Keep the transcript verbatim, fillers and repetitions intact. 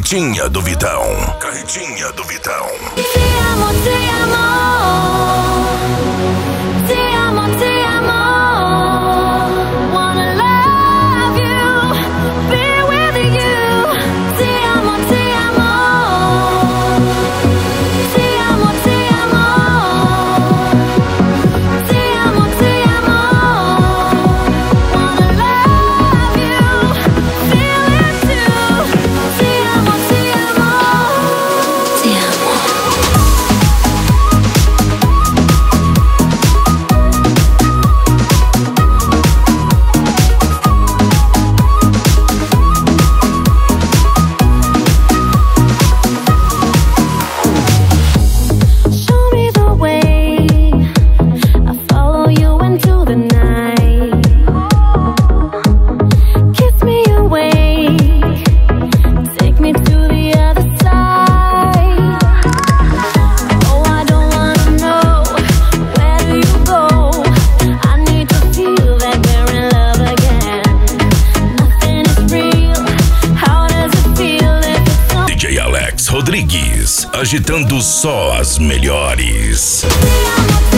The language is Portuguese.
Carretinha do Vitão. Carretinha do Vitão. Te amo, te amo. Te amo, te amo. Wanna love you, be with you. Te amo, te amo. Te amo, te amo. Te amo, te amo. Wanna love you, feel it too. Te amo, te amo. Te amo. Show me the way. I follow you into the night. Kiss me away. Take me to the other side. Oh, I don't wanna know, where do you go? I need to feel that we're in love again. Nothing is real. How does it feel if it's so? D J Alex Rodrigues, agitando só as melhores. Te amo,